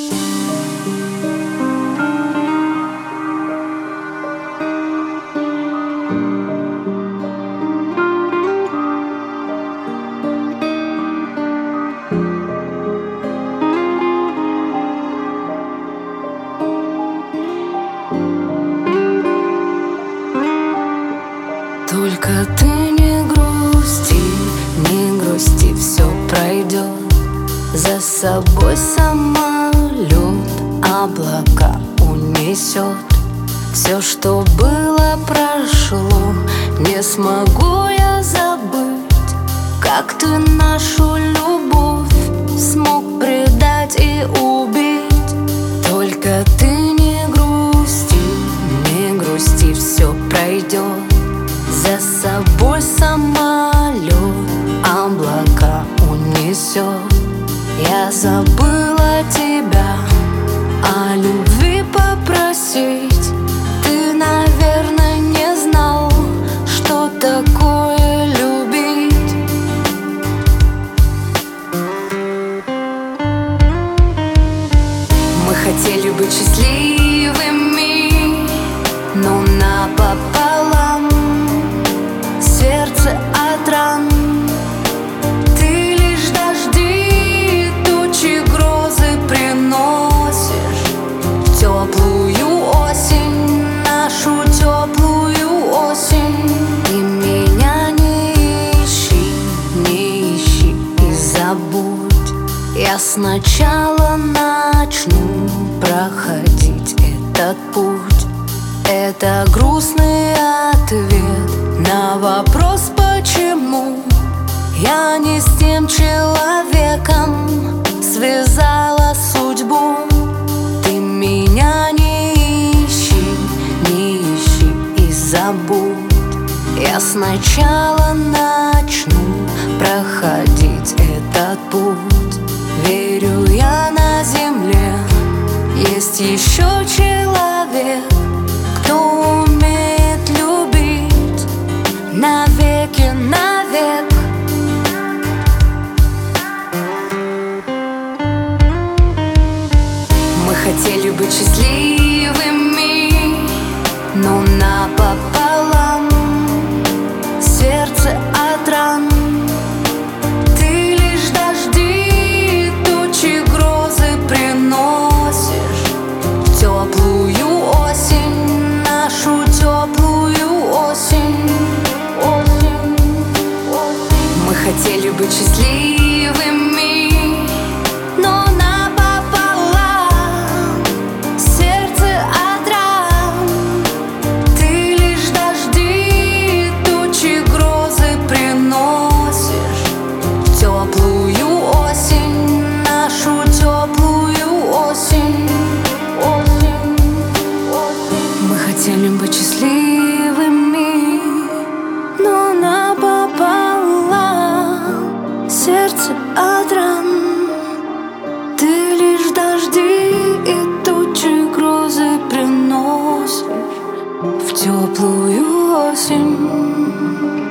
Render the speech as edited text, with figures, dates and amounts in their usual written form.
Только ты не грусти, все пройдет. За собой самолет облака унесет. Все, что было, прошло. Не смогу я забыть, как ты нашу любовь смог предать и убить. Только ты не грусти, все пройдет. За собой самолет облака унесет. Я забыла тебя о любви попросить. Ты, наверное, не знал, что такое любить. Мы хотели быть счастливыми, но напополам. Сердце от ран. Ты лишь дожди, тучи, грозы приносишь в теплую осень, нашу теплую осень. И меня не ищи и забудь. Я сначала начну проходить этот путь. Это грустный ответ на вопрос, почему я не с тем человеком связала судьбу. Ты меня не ищи и забудь. Я сначала начну проходить этот путь. Верю, я на земле есть еще человек, кто умеет любить навеки, навек. Мы хотели быть счастливыми, но напополам. Сердце от ран. Ты лишь дожди, тучи, грозы приносишь в теплую осень, нашу теплую осень. Мы хотели быть счастливыми, но напополам. Сердце от ран. Ты лишь дожди, тучи, грозы приносишь в теплую осень, нашу теплую осень. Мы хотели быть счастливыми, но напополам. Сердце от ран. Ты лишь дожди и тучи, грозы приносишь в теплую осень.